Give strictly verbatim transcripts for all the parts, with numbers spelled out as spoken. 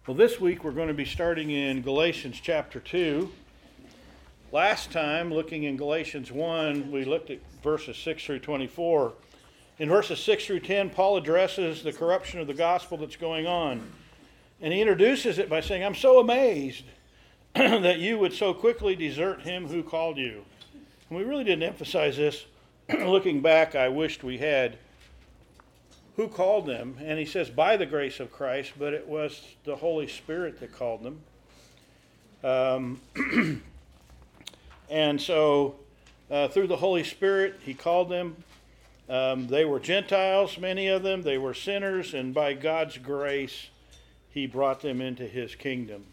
Well, this week we're going to be starting in Galatians chapter two. Last time, looking in Galatians one, we looked at verses six through twenty-four. In verses six through ten, Paul addresses the corruption of the gospel that's going on. And he introduces it by saying, I'm so amazed that you would so quickly desert him who called you. And we really didn't emphasize this. Looking back, I wished we had. Who called them? And he says, by the grace of Christ, but it was the Holy Spirit that called them. Um, and so, uh, through the Holy Spirit, he called them. Um, they were Gentiles, many of them. They were sinners, and by God's grace, he brought them into his kingdom.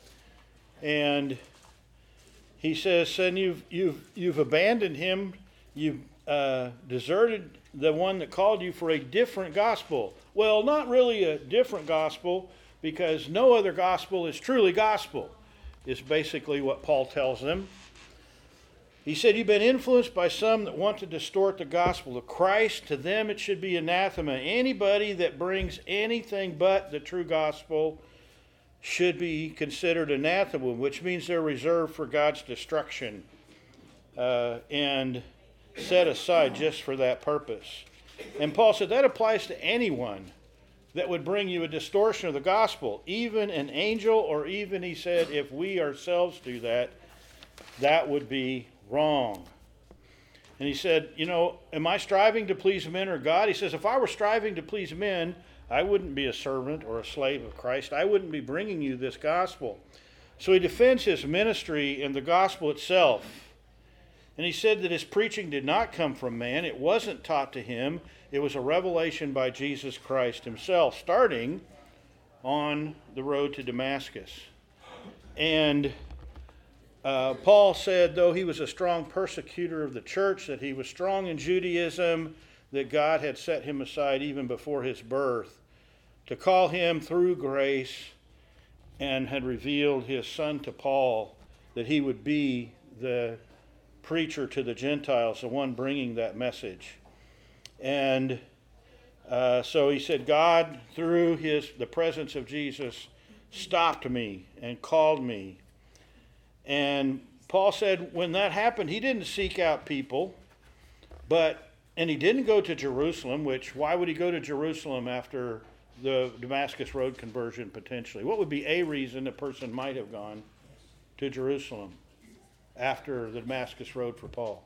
And he says, and you've, you've, you've abandoned him. You've uh, deserted the one that called you for a different gospel. Well, not really a different gospel, because no other gospel is truly gospel, is basically what Paul tells them. He said, you've been influenced by some that want to distort the gospel of Christ. To them it should be anathema. Anybody that brings anything but the true gospel should be considered anathema, which means they're reserved for God's destruction uh, and set aside just for that purpose. And Paul said that applies to anyone that would bring you a distortion of the gospel, even an angel, or even, he said, if we ourselves do that, that would be wrong. And he said, you know, am I striving to please men or God? He says, if I were striving to please men, I wouldn't be a servant or a slave of Christ. I wouldn't be bringing you this gospel. So he defends his ministry and the gospel itself. And he said that his preaching did not come from man. It wasn't taught to him. It was a revelation by Jesus Christ himself, starting on the road to Damascus. And uh, Paul said, though he was a strong persecutor of the church, that he was strong in Judaism, that God had set him aside even before his birth to call him through grace, and had revealed his son to Paul, that he would be the preacher to the Gentiles, the one bringing that message. And uh, so he said, God, through his the presence of Jesus, stopped me and called me. And Paul said when that happened, he didn't seek out people, but, and he didn't go to Jerusalem, which, why would he go to Jerusalem after the Damascus Road conversion potentially? What would be a reason a person might have gone to Jerusalem after the Damascus Road for Paul?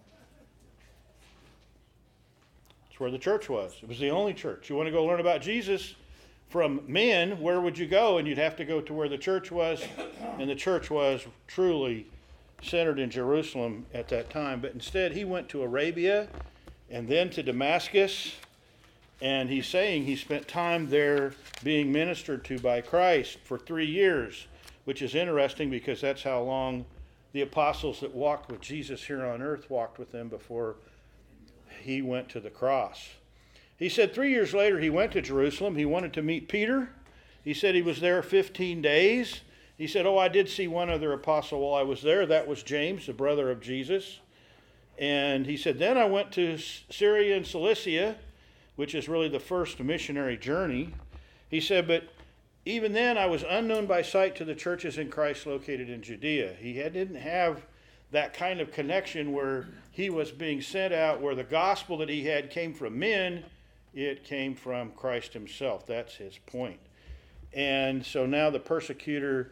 It's where the church was. It was the only church. You want to go learn about Jesus from men, where would you go? And you'd have to go to where the church was, and the church was truly centered in Jerusalem at that time. But instead, he went to Arabia and then to Damascus, and he's saying he spent time there being ministered to by Christ for three years, which is interesting because that's how long the apostles that walked with Jesus here on earth walked with him before he went to the cross. He said three years later he went to Jerusalem. He wanted to meet Peter. He said he was there fifteen days. He said, oh, I did see one other apostle while I was there. That was James, the brother of Jesus. And he said, then I went to Syria and Cilicia, which is really the first missionary journey. He said, but even then, I was unknown by sight to the churches in Christ located in Judea. He had, didn't have that kind of connection where he was being sent out, where the gospel that he had came from men. It came from Christ himself. That's his point. And so now the persecutor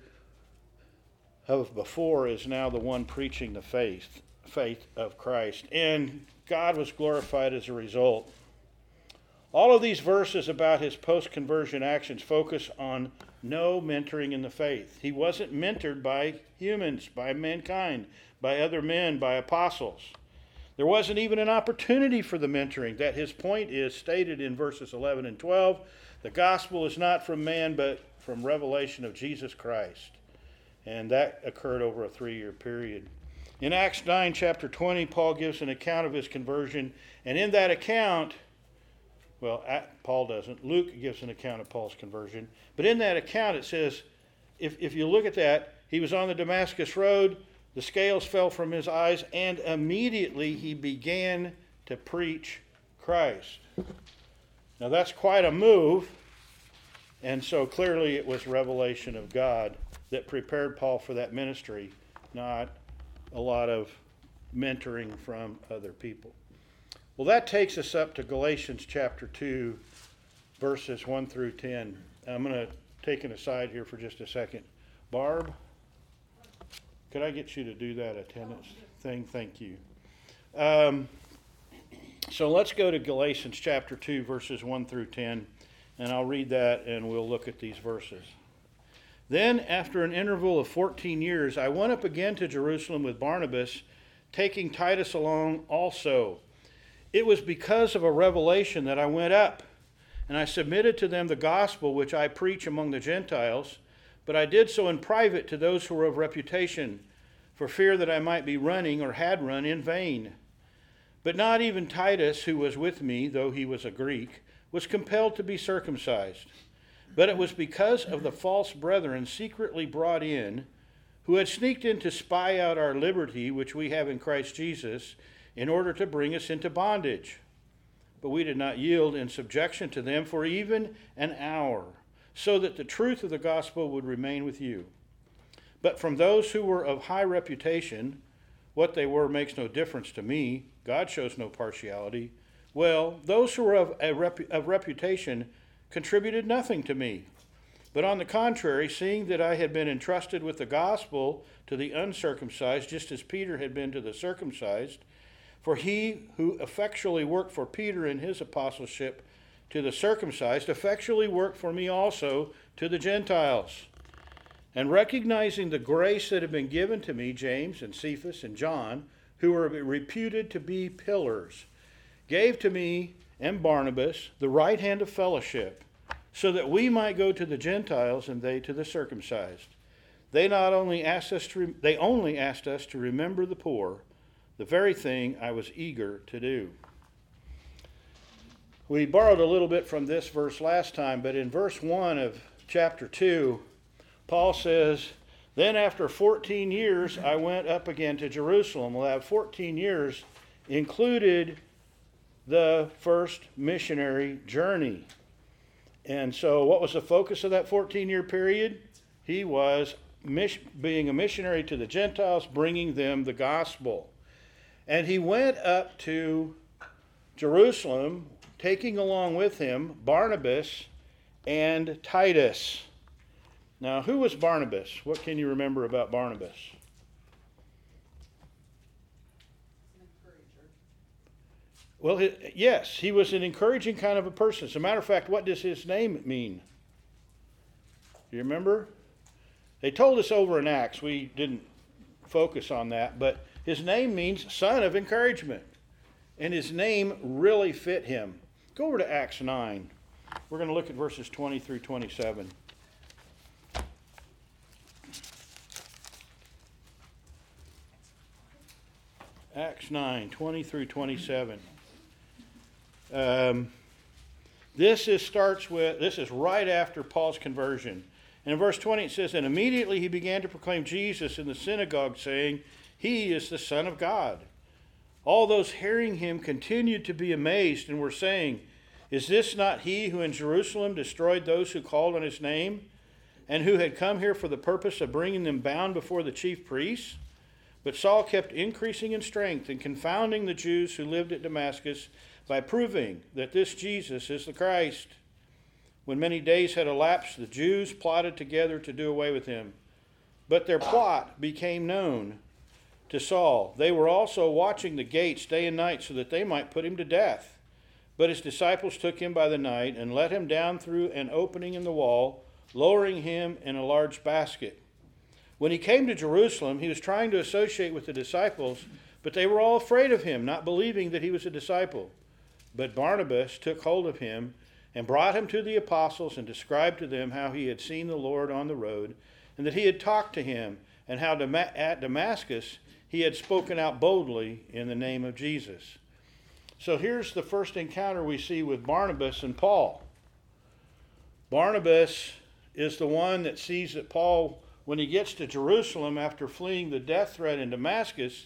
of before is now the one preaching the faith, faith of Christ. And God was glorified as a result. All of these verses about his post-conversion actions focus on no mentoring in the faith. He wasn't mentored by humans, by mankind, by other men, by apostles. There wasn't even an opportunity for the mentoring. That his point is stated in verses eleven and twelve. The gospel is not from man, but from revelation of Jesus Christ. And that occurred over a three-year period. In Acts nine, chapter twenty, Paul gives an account of his conversion. And in that account, well, Paul doesn't. Luke gives an account of Paul's conversion. But in that account, it says, if, if you look at that, he was on the Damascus Road, the scales fell from his eyes, and immediately he began to preach Christ. Now that's quite a move. And so clearly it was revelation of God that prepared Paul for that ministry, not a lot of mentoring from other people. Well, that takes us up to Galatians chapter two, verses one through ten. I'm going to take an aside here for just a second. Barb, could I get you to do that attendance thing? Thank you. Um, so let's go to Galatians chapter two, verses one through ten, and I'll read that and we'll look at these verses. Then, after an interval of fourteen years, I went up again to Jerusalem with Barnabas, taking Titus along also. It was because of a revelation that I went up, and I submitted to them the gospel which I preach among the Gentiles, but I did so in private to those who were of reputation, for fear that I might be running or had run in vain. But not even Titus, who was with me, though he was a Greek, was compelled to be circumcised. But it was because of the false brethren secretly brought in, who had sneaked in to spy out our liberty which we have in Christ Jesus, in order to bring us into bondage. But we did not yield in subjection to them for even an hour, so that the truth of the gospel would remain with you. But from those who were of high reputation, what they were makes no difference to me. God shows no partiality. Well, those who were of, a rep- of reputation contributed nothing to me. But on the contrary, seeing that I had been entrusted with the gospel to the uncircumcised, just as Peter had been to the circumcised, for he who effectually worked for Peter in his apostleship to the circumcised effectually worked for me also to the Gentiles. And recognizing the grace that had been given to me, James and Cephas and John, who were reputed to be pillars, gave to me and Barnabas the right hand of fellowship, so that we might go to the Gentiles and they to the circumcised. They not only asked us to, they only asked us to remember the poor, the very thing I was eager to do. We borrowed a little bit from this verse last time, but in verse one of chapter two, Paul says, then after fourteen years, I went up again to Jerusalem. Well, that fourteen years included the first missionary journey. And so what was the focus of that fourteen-year period? He was mis- being a missionary to the Gentiles, bringing them the gospel. And he went up to Jerusalem, taking along with him Barnabas and Titus. Now, who was Barnabas? What can you remember about Barnabas? Well, yes, he was an encouraging kind of a person. As a matter of fact, what does his name mean? Do you remember? They told us over in Acts. We didn't focus on that, but his name means son of encouragement. And his name really fit him. Go over to Acts nine. We're going to look at verses twenty through twenty-seven. Acts nine, twenty through twenty-seven. Um, this is starts with this is right after Paul's conversion. And in verse twenty it says, and immediately he began to proclaim Jesus in the synagogue, saying, he is the Son of God. All those hearing him continued to be amazed and were saying, is this not he who in Jerusalem destroyed those who called on his name, and who had come here for the purpose of bringing them bound before the chief priests? But Saul kept increasing in strength and confounding the Jews who lived at Damascus by proving that this Jesus is the Christ. When many days had elapsed, the Jews plotted together to do away with him. But their plot became known to Saul. They were also watching the gates day and night so that they might put him to death. But his disciples took him by the night and let him down through an opening in the wall, lowering him in a large basket. When he came to Jerusalem, he was trying to associate with the disciples, but they were all afraid of him, not believing that he was a disciple. But Barnabas took hold of him and brought him to the apostles and described to them how he had seen the Lord on the road, and that he had talked to him, and how at Damascus he had spoken out boldly in the name of Jesus. So here's the first encounter we see with Barnabas and Paul. Barnabas is the one that sees that Paul, when he gets to Jerusalem after fleeing the death threat in Damascus,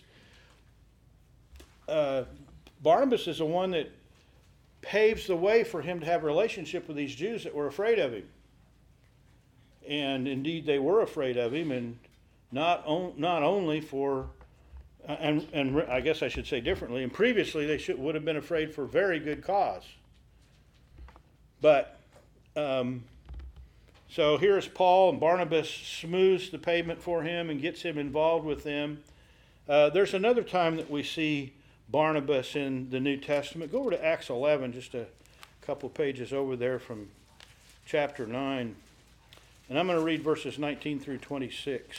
uh, Barnabas is the one that paves the way for him to have a relationship with these Jews that were afraid of him. And indeed, they were afraid of him, and not, on, not only for, uh, and, and I guess I should say differently, and previously they should, would have been afraid for very good cause. But, um, so here's Paul, and Barnabas smooths the pavement for him and gets him involved with them. Uh, there's another time that we see Barnabas in the New Testament. Go over to Acts eleven, just a couple pages over there from chapter nine. And I'm going to read verses nineteen through twenty-six.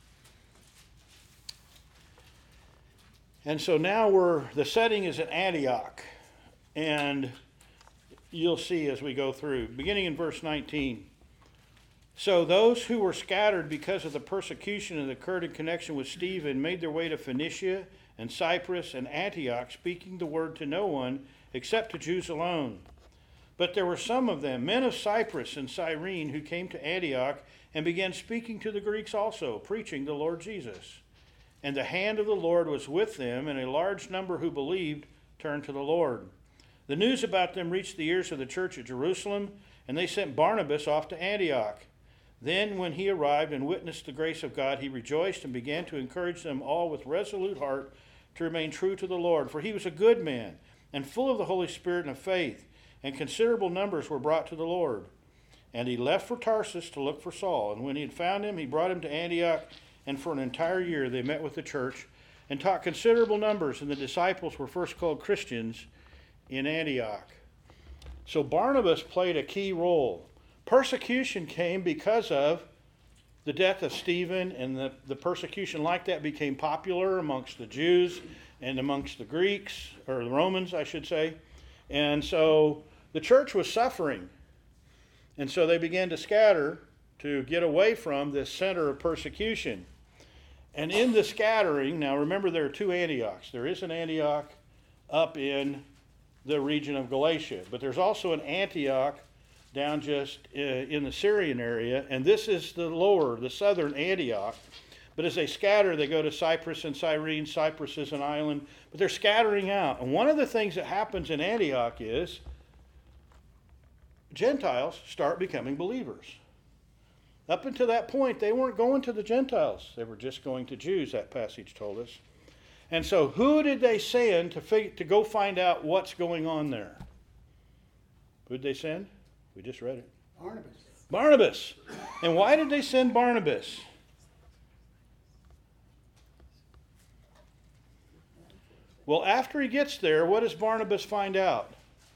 And so now we're, the setting is at Antioch. And you'll see as we go through. Beginning in verse nineteen. So those who were scattered because of the persecution that occurred in connection with Stephen made their way to Phoenicia and Cyprus and Antioch, speaking the word to no one except to Jews alone. But there were some of them, men of Cyprus and Cyrene, who came to Antioch and began speaking to the Greeks also, preaching the Lord Jesus. And the hand of the Lord was with them, and a large number who believed turned to the Lord. The news about them reached the ears of the church at Jerusalem, and they sent Barnabas off to Antioch. Then, when he arrived and witnessed the grace of God, he rejoiced and began to encourage them all with resolute heart to remain true to the Lord. For he was a good man and full of the Holy Spirit and of faith, and considerable numbers were brought to the Lord. And he left for Tarsus to look for Saul. And when he had found him, he brought him to Antioch, and for an entire year they met with the church and taught considerable numbers, and the disciples were first called Christians in Antioch. So Barnabas played a key role. Persecution came because of the death of Stephen, and the, the persecution like that became popular amongst the Jews and amongst the Greeks, or the Romans, I should say. And so the church was suffering. And so they began to scatter to get away from this center of persecution. And in the scattering, now remember there are two Antiochs. There is an Antioch up in the region of Galatia, but there's also an Antioch down just uh, in the Syrian area, and this is the lower, the southern Antioch. But as they scatter, they go to Cyprus and Cyrene. Cyprus is an island, but they're scattering out. And one of the things that happens in Antioch is Gentiles start becoming believers. Up until that point, they weren't going to the Gentiles. They were just going to Jews, that passage told us. And so who did they send to, fig- to go find out what's going on there? Who did they send? We just read it. Barnabas. Barnabas. And why did they send Barnabas? Well, after he gets there, what does Barnabas find out?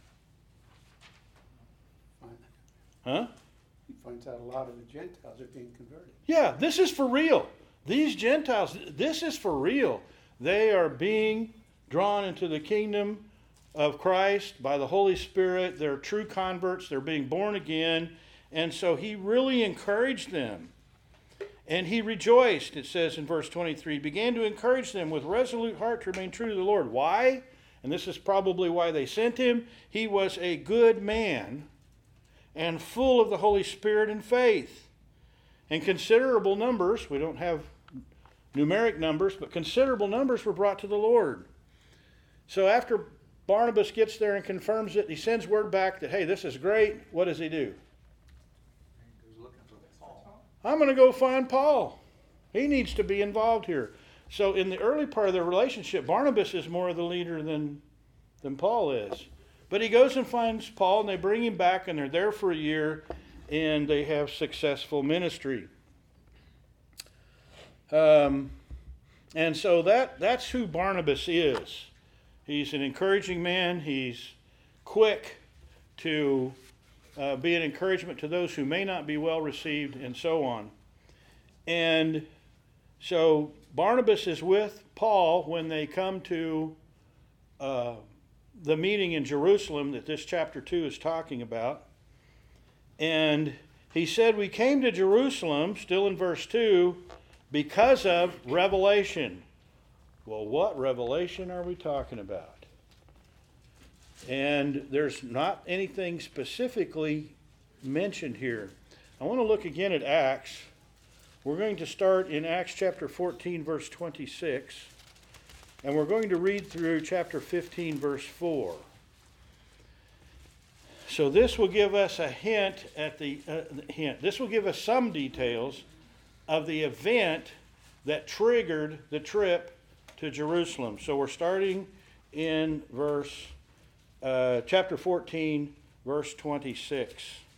Huh? He finds out a lot of the Gentiles are being converted. Yeah, this is for real. These Gentiles, this is for real. They are being drawn into the kingdom of Christ by the Holy Spirit. They're true converts. They're being born again. And so he really encouraged them. And he rejoiced, it says in verse twenty-three, began to encourage them with resolute heart to remain true to the Lord. Why? And this is probably why they sent him. He was a good man and full of the Holy Spirit and faith. And considerable numbers, we don't have numeric numbers, but considerable numbers were brought to the Lord. So after Barnabas gets there and confirms it, he sends word back that, hey, this is great. What does he do? He goes looking for Paul. I'm going to go find Paul. He needs to be involved here. So in the early part of their relationship, Barnabas is more of the leader than, than Paul is. But he goes and finds Paul, and they bring him back, and they're there for a year, and they have successful ministry. Um, and so that that's who Barnabas is. He's an encouraging man. He's quick to uh, be an encouragement to those who may not be well received, and so on. And so Barnabas is with Paul when they come to uh, the meeting in Jerusalem that this chapter two is talking about. And he said, we came to Jerusalem, still in verse two, because of revelation. Well, what revelation are we talking about? And there's not anything specifically mentioned here. I want to look again at Acts. We're going to start in Acts chapter fourteen, verse twenty-six. And we're going to read through chapter fifteen, verse four. So this will give us a hint at the uh, hint. This will give us some details of the event that triggered the trip to Jerusalem. So we're starting in verse uh, chapter fourteen, verse twenty-six.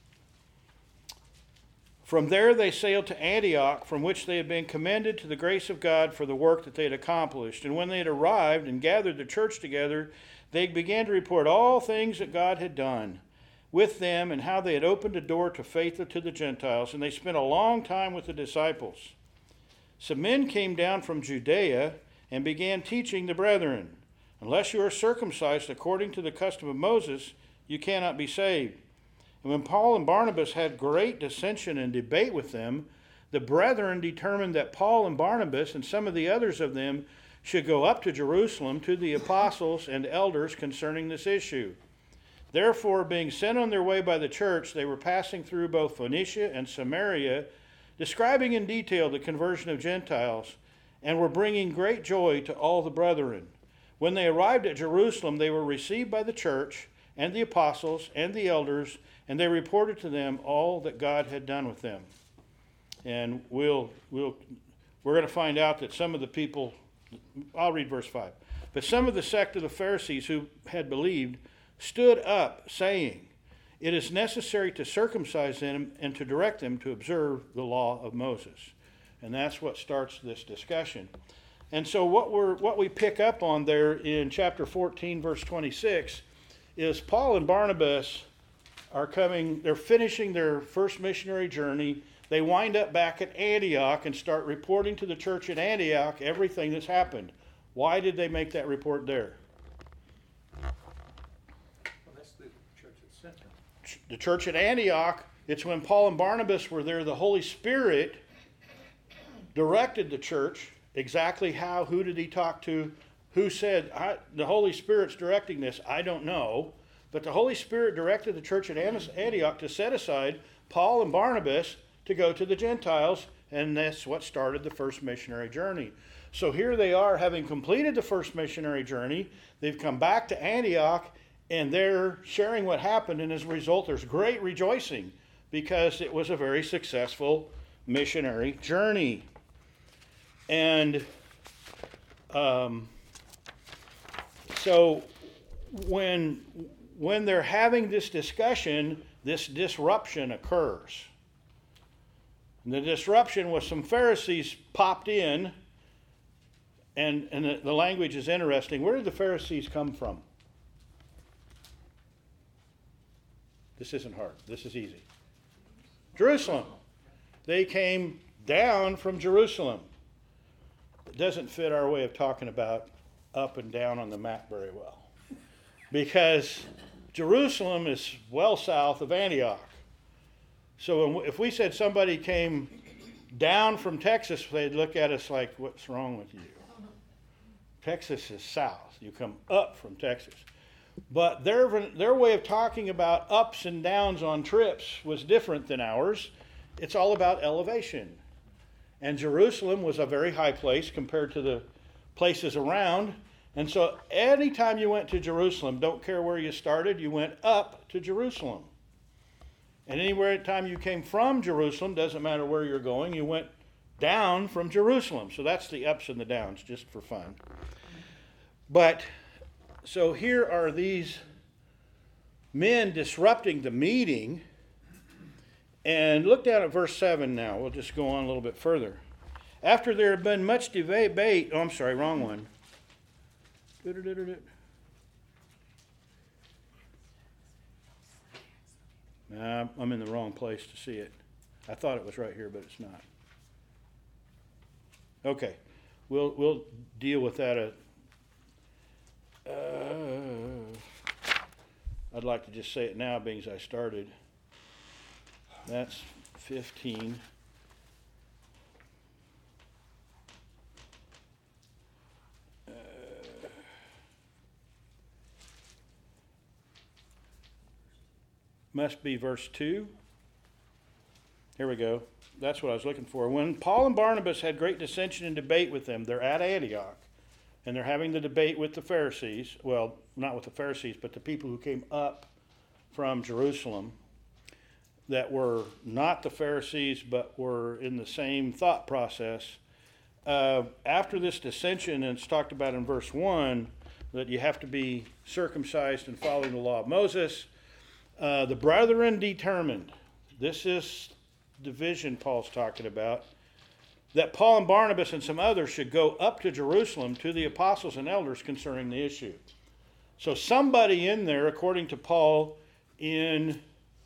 From there they sailed to Antioch, from which they had been commended to the grace of God for the work that they had accomplished. And when they had arrived and gathered the church together, they began to report all things that God had done with them, and how they had opened a door to faith to the Gentiles. And they spent a long time with the disciples. Some men came down from Judea and began teaching the brethren, unless you are circumcised according to the custom of Moses, you cannot be saved. And when Paul and Barnabas had great dissension and debate with them, the brethren determined that Paul and Barnabas and some of the others of them should go up to Jerusalem to the apostles and elders concerning this issue. Therefore, being sent on their way by the church, they were passing through both Phoenicia and Samaria, describing in detail the conversion of Gentiles, and were bringing great joy to all the brethren. When they arrived at Jerusalem, they were received by the church and the apostles and the elders, and they reported to them all that God had done with them. And we'll, we'll, we're going to find out that some of the people, I'll read verse five. But some of the sect of the Pharisees who had believed stood up, saying, it is necessary to circumcise them and to direct them to observe the law of Moses. And that's what starts this discussion. And so what we're what we pick up on there in chapter fourteen, verse twenty-six, is Paul and Barnabas are coming, they're finishing their first missionary journey. They wind up back at Antioch and start reporting to the church at Antioch everything that's happened. Why did they make that report there? The church at Antioch, it's when Paul and Barnabas were there, the Holy Spirit directed the church exactly how, who did he talk to, who said, I, the Holy Spirit's directing this, I don't know. But the Holy Spirit directed the church at Antioch to set aside Paul and Barnabas to go to the Gentiles, and that's what started the first missionary journey. So here they are, having completed the first missionary journey. They've come back to Antioch, and they're sharing what happened, and as a result, there's great rejoicing because it was a very successful missionary journey. And um, so when, when they're having this discussion, this disruption occurs. And the disruption was some Pharisees popped in, and, and the, the language is interesting. Where did the Pharisees come from? This isn't hard. This is easy. Jerusalem. They came down from Jerusalem. It doesn't fit our way of talking about up and down on the map very well. Because Jerusalem is well south of Antioch. So if we said somebody came down from Texas, they'd look at us like, what's wrong with you? Texas is south. You come up from Texas. But their, their way of talking about ups and downs on trips was different than ours. It's all about elevation. And Jerusalem was a very high place compared to the places around. And so anytime you went to Jerusalem, don't care where you started, you went up to Jerusalem. And anywhere time you came from Jerusalem, doesn't matter where you're going, you went down from Jerusalem. So that's the ups and the downs, just for fun. But so here are these men disrupting the meeting. And look down at verse seven now. We'll just go on a little bit further. After there had been much debate, oh, I'm sorry, wrong one. Nah, I'm in the wrong place to see it. I thought it was right here, but it's not. Okay, we'll we'll deal with that. At, uh, I'd like to just say it now, being as I started. That's fifteen. Uh, must be verse two. Here we go. That's what I was looking for. When Paul and Barnabas had great dissension and debate with them, they're at Antioch, and they're having the debate with the Pharisees. Well, not with the Pharisees, but the people who came up from Jerusalem that were not the Pharisees but were in the same thought process. Uh, after this dissension, and it's talked about in verse one, that you have to be circumcised and following the law of Moses, uh, the brethren determined, this is division Paul's talking about, that Paul and Barnabas and some others should go up to Jerusalem to the apostles and elders concerning the issue. So somebody in there, according to Paul in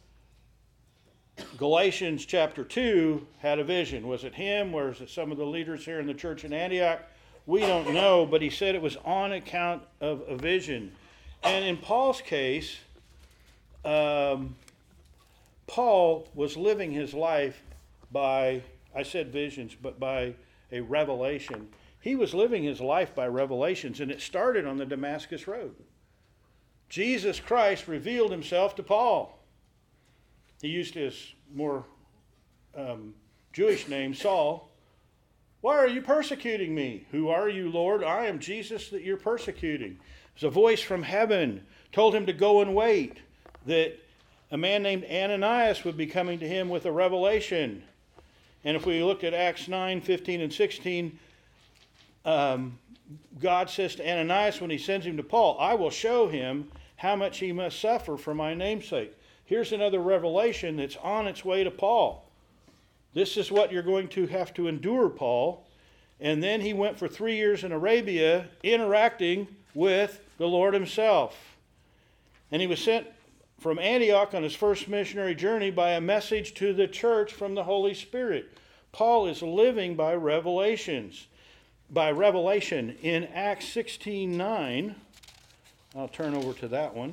Galatians chapter two, had a vision. Was it him? Or was it some of the leaders here in the church in Antioch? We don't know, but he said it was on account of a vision. And in Paul's case, um, Paul was living his life by, I said visions, but by a revelation. He was living his life by revelations, and it started on the Damascus Road. Jesus Christ revealed himself to Paul. He used his more um, Jewish name, Saul. Why are you persecuting me? Who are you, Lord? I am Jesus that you're persecuting. There's a voice from heaven told him to go and wait, that a man named Ananias would be coming to him with a revelation. And if we look at Acts nine, fifteen, and sixteen, um, God says to Ananias when he sends him to Paul, I will show him how much he must suffer for my name's sake. Here's another revelation that's on its way to Paul. This is what you're going to have to endure, Paul. And then he went for three years in Arabia interacting with the Lord himself. And he was sent from Antioch on his first missionary journey by a message to the church from the Holy Spirit. Paul is living by revelations. By revelation. In Acts sixteen nine, I'll turn over to that one.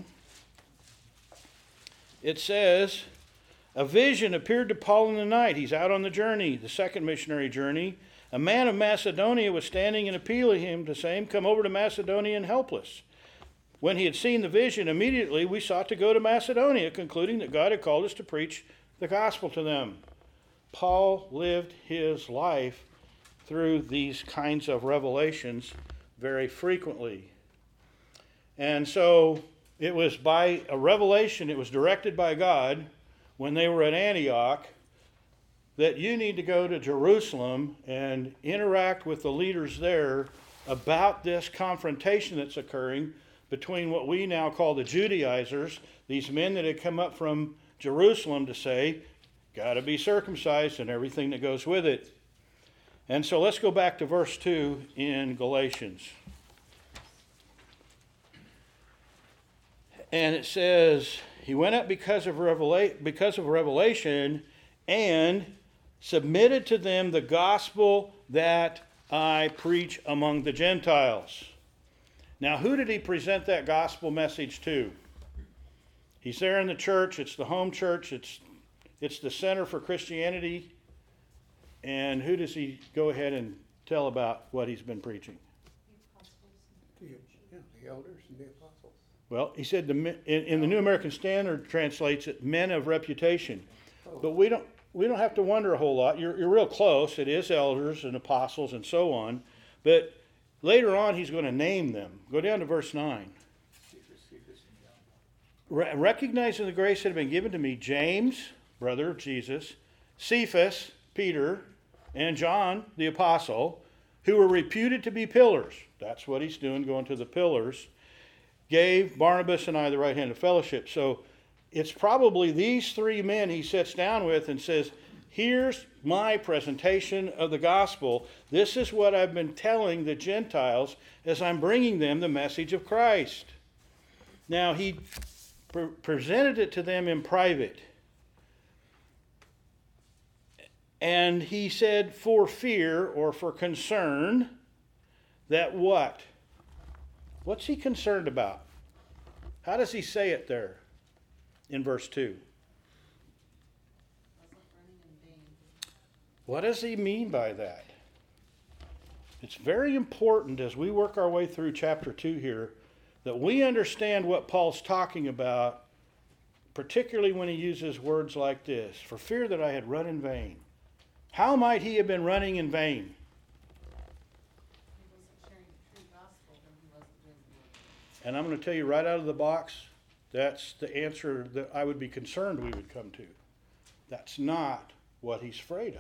It says, a vision appeared to Paul in the night. He's out on the journey, the second missionary journey. A man of Macedonia was standing and appealing him to say, come over to Macedonia and help us. When he had seen the vision, immediately we sought to go to Macedonia, concluding that God had called us to preach the gospel to them. Paul lived his life through these kinds of revelations very frequently. And so it was by a revelation, it was directed by God when they were at Antioch, that you need to go to Jerusalem and interact with the leaders there about this confrontation that's occurring between what we now call the Judaizers, these men that had come up from Jerusalem to say, got to be circumcised and everything that goes with it. And so let's go back to verse two in Galatians. And it says, he went up because of, revela- because of revelation and submitted to them the gospel that I preach among the Gentiles. Now, who did he present that gospel message to? He's there in the church. It's the home church. It's, it's the center for Christianity. And who does he go ahead and tell about what he's been preaching? The, yeah, the elders and the apostles. Well, he said the, in, in the New American Standard translates it men of reputation. But we don't we don't have to wonder a whole lot. You're, you're real close. It is elders and apostles and so on. But later on, he's going to name them. Go down to verse nine. Re- recognizing the grace that had been given to me, James, brother of Jesus, Cephas, Peter, and John, the apostle, who were reputed to be pillars. That's what he's doing, going to the pillars. Gave Barnabas and I the right hand of fellowship. So it's probably these three men he sits down with and says, here's my presentation of the gospel. This is what I've been telling the Gentiles as I'm bringing them the message of Christ. Now, he pre- presented it to them in private. And he said, for fear or for concern that what? What's he concerned about? How does he say it there in verse two? What does he mean by that? It's very important as we work our way through chapter two here that we understand what Paul's talking about, particularly when he uses words like this, for fear that I had run in vain. How might he have been running in vain? He wasn't sharing the true gospel, then he wasn't doing the work. And I'm going to tell you right out of the box That's the answer that I would be concerned we would come to. That's not what he's afraid of.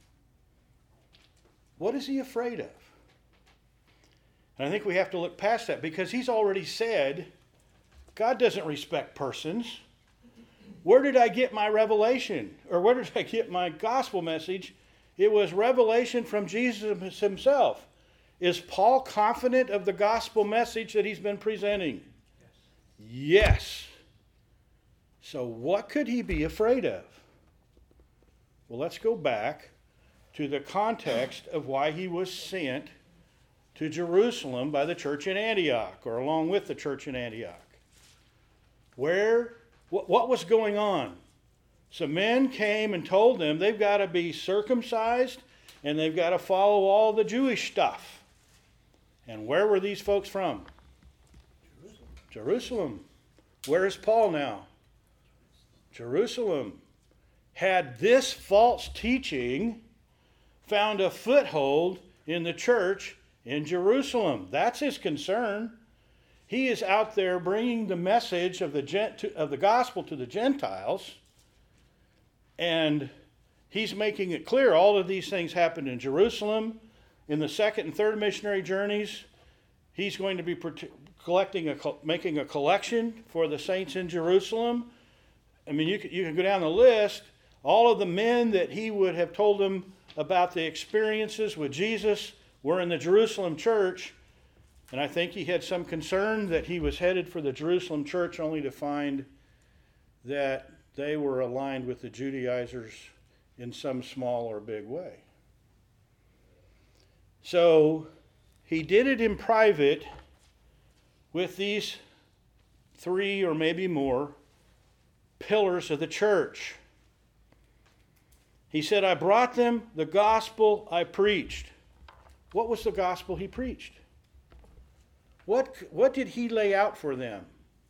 What is he afraid of? And I think we have to look past that, because he's already said God doesn't respect persons. Where did I get my revelation? Or where did I get my gospel message? It was revelation from Jesus himself. Is Paul confident of the gospel message that he's been presenting? Yes. Yes. So what could he be afraid of? Well, let's go back to the context of why he was sent to Jerusalem by the church in Antioch, or along with the church in Antioch. Where, what, what was going on? Some men came and told them they've got to be circumcised and they've got to follow all the Jewish stuff. And where were these folks from? Jerusalem. Jerusalem. Where is Paul now? Jerusalem. Had this false teaching found a foothold in the church in Jerusalem? That's his concern. He is out there bringing the message of the gent- of the gospel to the Gentiles, and he's making it clear all of these things happened in Jerusalem. In the second and third missionary journeys, he's going to be collecting a making a collection for the saints in Jerusalem. I mean, you can, you can go down the list. All of the men that he would have told them about the experiences with Jesus were in the Jerusalem church. And I think he had some concern that he was headed for the Jerusalem church, only to find that they were aligned with the Judaizers in some small or big way. So he did it in private with these three or maybe more pillars of the church. He said, I brought them the gospel I preached. What was the gospel he preached? What, what did he lay out for them?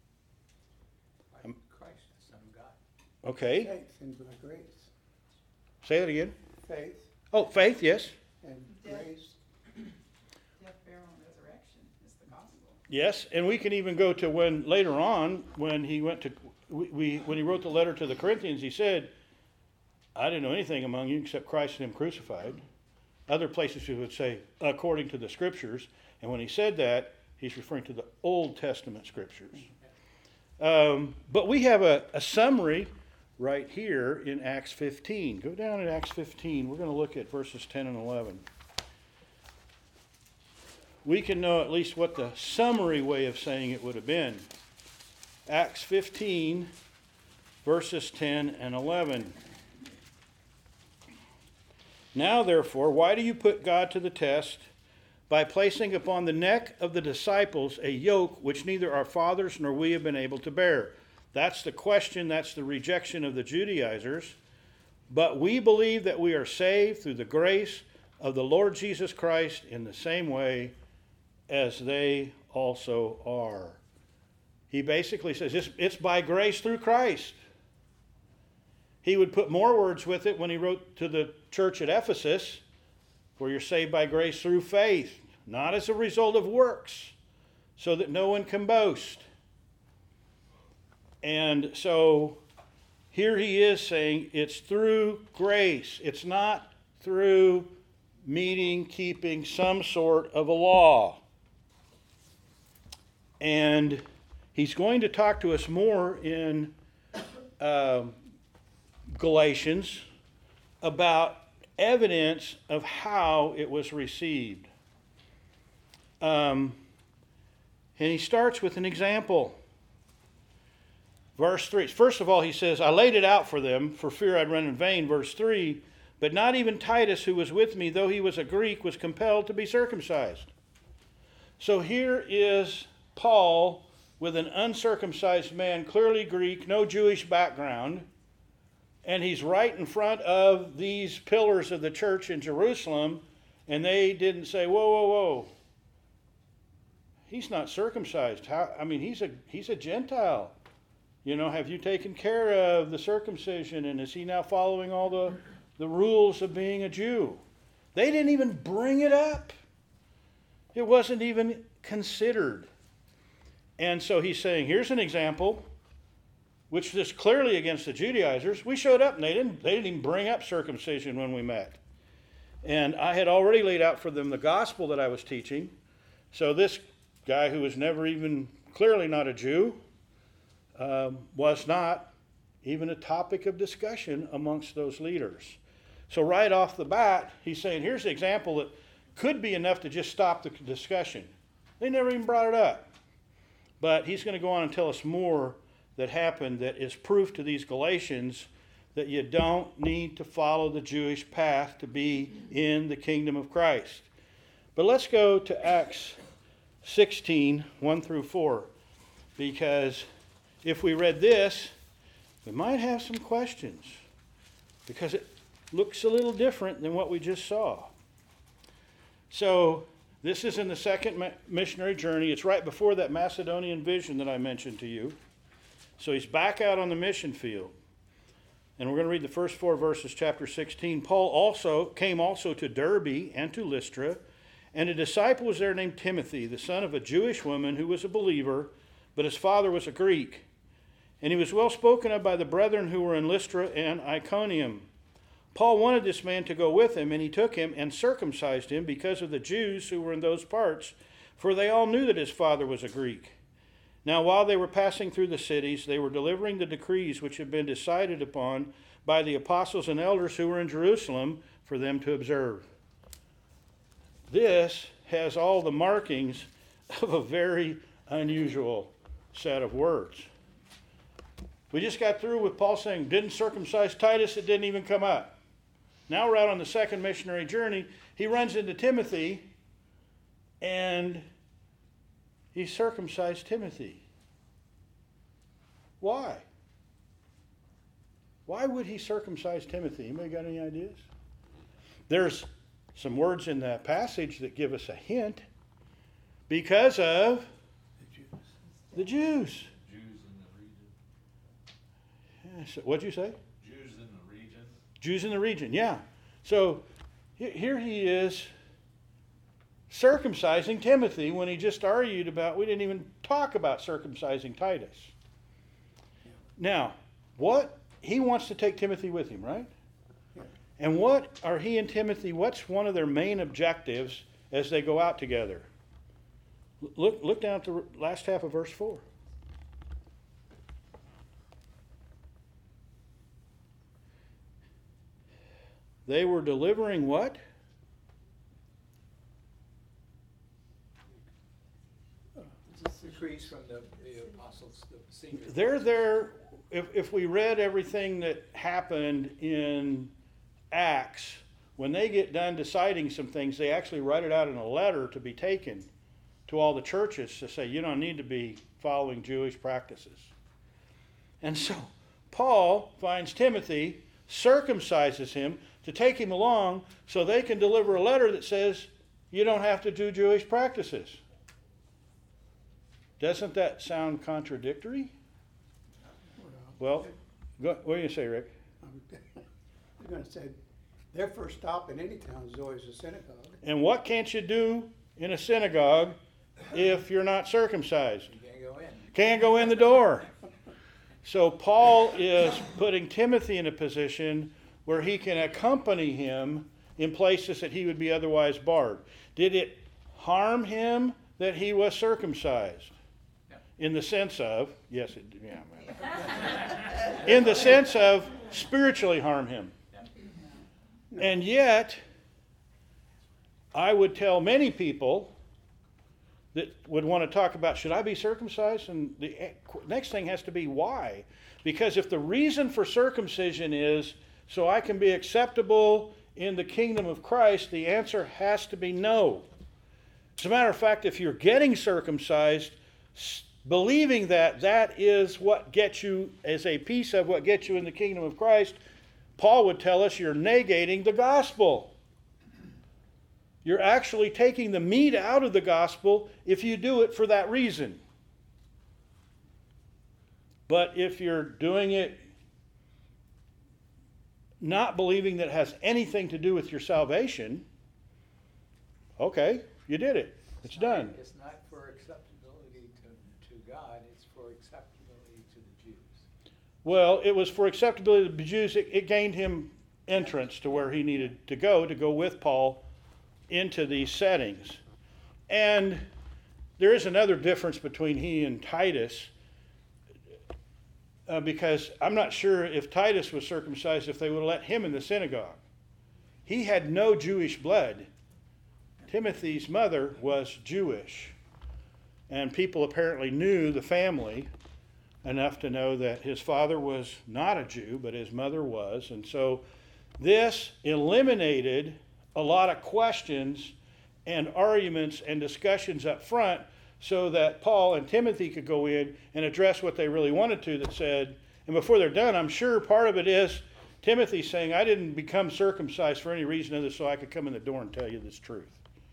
Christ, the Son of God. Okay. Faith and by grace. Say that again. Faith Oh, faith, yes. and Death. grace. Death, burial, and resurrection is the gospel. Yes, and we can even go to when later on, when he went to, we, we when he wrote the letter to the Corinthians, he said, I didn't know anything among you except Christ and him crucified. Other places he would say, according to the scriptures. And when he said that, he's referring to the Old Testament scriptures. Um, but we have a, a summary right here in Acts fifteen. Go down to Acts fifteen. We're going to look at verses ten and eleven. We can know at least what the summary way of saying it would have been. Acts fifteen, verses ten and eleven. Now, therefore, why do you put God to the test by placing upon the neck of the disciples a yoke which neither our fathers nor we have been able to bear? That's the question. That's the rejection of the Judaizers. But we believe that we are saved through the grace of the Lord Jesus Christ in the same way as they also are. He basically says it's, it's by grace through Christ. He would put more words with it when he wrote to the church at Ephesus, for you're saved by grace through faith, not as a result of works, so that no one can boast. And so here he is saying it's through grace. It's not through meeting, keeping some sort of a law. And he's going to talk to us more in uh, Galatians about evidence of how it was received. Um, and he starts with an example. Verse three. First of all, he says, I laid it out for them for fear I'd run in vain. Verse three. But not even Titus, who was with me, though he was a Greek, was compelled to be circumcised. So here is Paul with an uncircumcised man, clearly Greek, no Jewish background. And he's right in front of these pillars of the church in Jerusalem. And they didn't say, whoa, whoa, whoa. He's not circumcised. How? I mean, he's a he's a Gentile. You know, have you taken care of the circumcision? And is he now following all the, the rules of being a Jew? They didn't even bring it up. It wasn't even considered. And so he's saying, here's an example. which is clearly against the Judaizers. We showed up and they didn't, they didn't even bring up circumcision when we met. And I had already laid out for them the gospel that I was teaching. So this guy who was never even, clearly not a Jew, um, was not even a topic of discussion amongst those leaders. So right off the bat, he's saying, here's an example that could be enough to just stop the discussion. They never even brought it up. But he's going to go on and tell us more that happened that is proof to these Galatians that you don't need to follow the Jewish path to be in the kingdom of Christ. But let's go to Acts sixteen, one through four, because if we read this, we might have some questions, because it looks a little different than what we just saw. So this is in the second missionary journey. It's right before that Macedonian vision that I mentioned to you. So he's back out on the mission field. And we're going to read the first four verses, chapter sixteen. Paul also came also to Derbe and to Lystra, and a disciple was there named Timothy, the son of a Jewish woman who was a believer, but his father was a Greek. And he was well spoken of by the brethren who were in Lystra and Iconium. Paul wanted this man to go with him, and he took him and circumcised him because of the Jews who were in those parts, for they all knew that his father was a Greek. Now while they were passing through the cities, they were delivering the decrees which had been decided upon by the apostles and elders who were in Jerusalem for them to observe. This has all the markings of a very unusual set of words. We just got through with Paul saying, didn't circumcise Titus, it didn't even come up. Now we're out on the second missionary journey. He runs into Timothy, and he circumcised Timothy. Why? Why would he circumcise Timothy? Anybody got any ideas? There's some words in that passage that give us a hint. Because of The Jews. the Jews. Jews in the region. Yes, what'd you say? Jews in the region. Jews in the region, yeah. So he- here he is circumcising Timothy when he just argued about, we didn't even talk about circumcising Titus. Now, what? He wants to take Timothy with him, right? Yeah. And what are he and Timothy, what's one of their main objectives as they go out together? Look, look down at the last half of verse four. They were delivering what? Decrees from the, the apostles, the senior. They're there, if, if we read everything that happened in Acts, when they get done deciding some things, they actually write it out in a letter to be taken to all the churches to say, you don't need to be following Jewish practices. And so Paul finds Timothy, circumcises him to take him along so they can deliver a letter that says, you don't have to do Jewish practices. Doesn't that sound contradictory? Well, go, what are you going to say, Rick? I'm going to say, their first stop in any town is always a synagogue. And what can't you do in a synagogue if you're not circumcised? You can't go in. Can't go in the door. So Paul is putting Timothy in a position where he can accompany him in places that he would be otherwise barred. Did it harm him that he was circumcised? In the sense of, yes, it, yeah, in the sense of spiritually harm him. And yet, I would tell many people that would want to talk about, should I be circumcised? And the next thing has to be why. Because if the reason for circumcision is so I can be acceptable in the kingdom of Christ, the answer has to be no. As a matter of fact, if you're getting circumcised, believing that that is what gets you, as a piece of what gets you in the kingdom of Christ, Paul would tell us you're negating the gospel. You're actually taking the meat out of the gospel if you do it for that reason. But if you're doing it not believing that it has anything to do with your salvation, okay, you did it. It's done. It's not for acceptability to, to God, it's for acceptability to the Jews. Well, it was for acceptability of the Jews. It, it gained him entrance to where he needed to go, to go with Paul into these settings. And there is another difference between he and Titus, uh, because I'm not sure if Titus was circumcised, if they would have let him in the synagogue. He had no Jewish blood. Timothy's mother was Jewish. And people apparently knew the family enough to know that his father was not a Jew, but his mother was. And so this eliminated a lot of questions and arguments and discussions up front so that Paul and Timothy could go in and address what they really wanted to, that said, and before they're done, I'm sure part of it is Timothy saying, I didn't become circumcised for any reason other so I could come in the door and tell you this truth.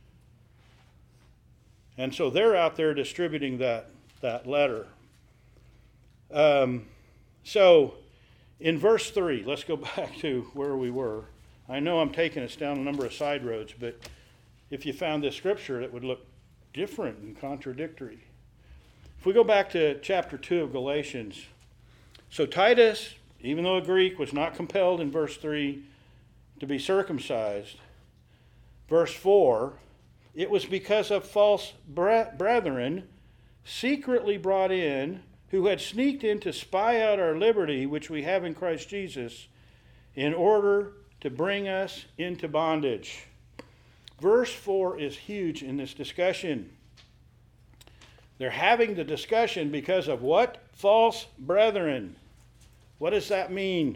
And so they're out there distributing that, that letter. Um, so in verse three, let's go back to where we were. I know I'm taking us down a number of side roads, but if you found this scripture, it would look different and contradictory. If we go back to chapter two of Galatians, so Titus, even though a Greek, was not compelled in verse three to be circumcised. Verse four, it was because of false brethren secretly brought in, who had sneaked in to spy out our liberty, which we have in Christ Jesus, in order to bring us into bondage. Verse four is huge in this discussion. They're having the discussion because of what? False brethren. What does that mean?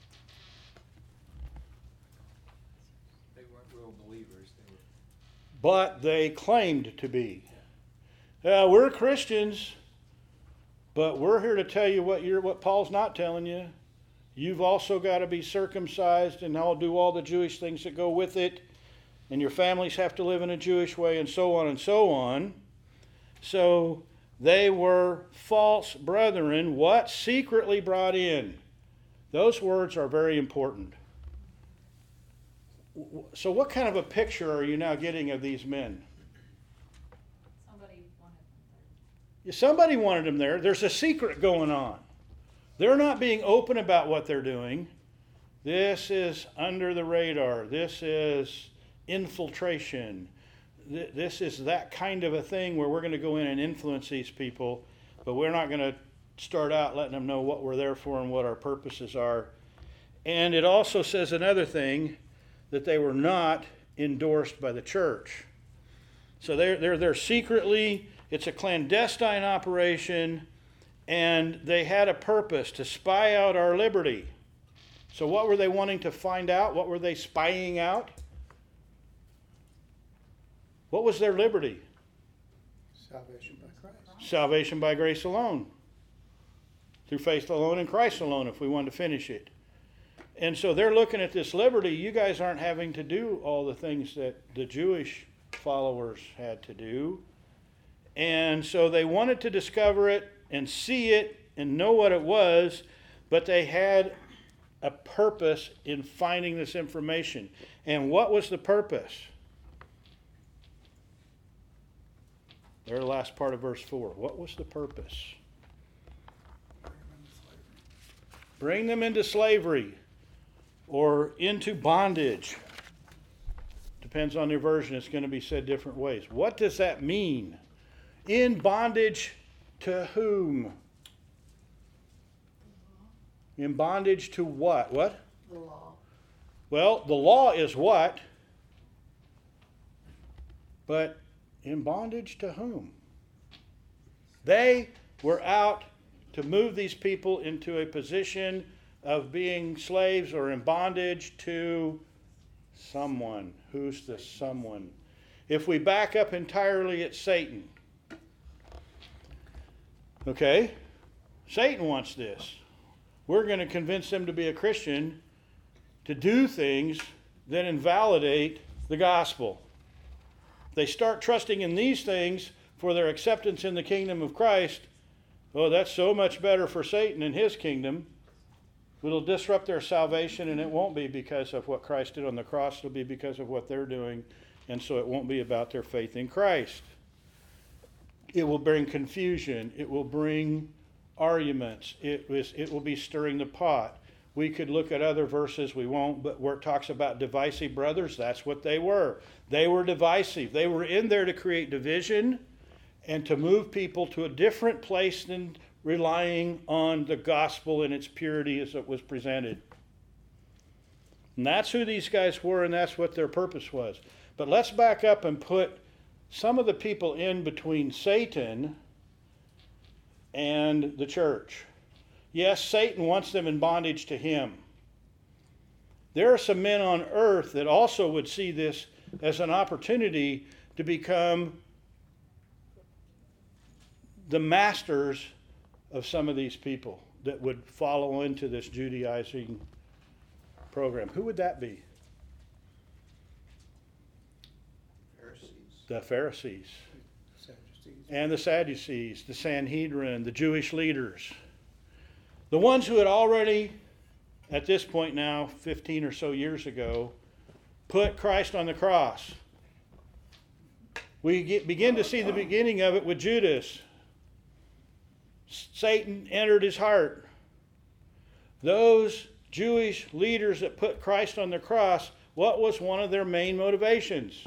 They weren't real believers. They were. But they claimed to be. Uh, we're Christians, but we're here to tell you what you're, what Paul's not telling you. You've also got to be circumcised and I'll do all the Jewish things that go with it. And your families have to live in a Jewish way and so on and so on. So they were false brethren, what? Secretly brought in. Those words are very important. So what kind of a picture are you now getting of these men? Somebody wanted them there. Somebody wanted them there. There's a secret going on. They're not being open about what they're doing. This is under the radar. This is infiltration. This is that kind of a thing where we're going to go in and influence these people, but we're not going to start out letting them know what we're there for and what our purposes are. And it also says another thing, that they were not endorsed by the church. So they're, they're, they're secretly, it's a clandestine operation, and they had a purpose to spy out our liberty. So what were they wanting to find out? What were they spying out? What was their liberty? Salvation by Christ. Salvation by grace alone. Through faith alone in Christ alone, if we want to finish it. And so they're looking at this liberty. You guys aren't having to do all the things that the Jewish followers had to do. And so they wanted to discover it and see it and know what it was, but they had a purpose in finding this information. And what was the purpose? There, the last part of verse four. What was the purpose? Bring them into slavery or into bondage. Depends on your version. It's going to be said different ways. What does that mean? In bondage to whom? In bondage to what? What? The law. Well, the law is what? But in bondage to whom? They were out to move these people into a position of being slaves or in bondage to someone. Who's the someone? If we back up entirely, it's Satan. Okay? Satan wants this. We're going to convince them to be a Christian, to do things that invalidate the gospel. They start trusting in these things for their acceptance in the kingdom of Christ. Oh, that's so much better for Satan and his kingdom. It'll disrupt their salvation, and it won't be because of what Christ did on the cross. It'll be because of what they're doing, and so it won't be about their faith in Christ. It will bring confusion. It will bring arguments. It was. It will be stirring the pot. We could look at other verses, we won't, but where it talks about divisive brothers, that's what they were. They were divisive. They were in there to create division and to move people to a different place than relying on the gospel in its purity as it was presented. And that's who these guys were, and that's what their purpose was. But let's back up and put some of the people in between Satan and the church. Yes, Satan wants them in bondage to him. There are some men on earth that also would see this as an opportunity to become the masters of some of these people that would follow into this Judaizing program. Who would that be? Pharisees. The Pharisees. Sadducees. And the Sadducees, the Sanhedrin, the Jewish leaders. The ones who had already, at this point now, fifteen or so years ago, put Christ on the cross. We get, begin to see the beginning of it with Judas. Satan entered his heart. Those Jewish leaders that put Christ on the cross, what was one of their main motivations?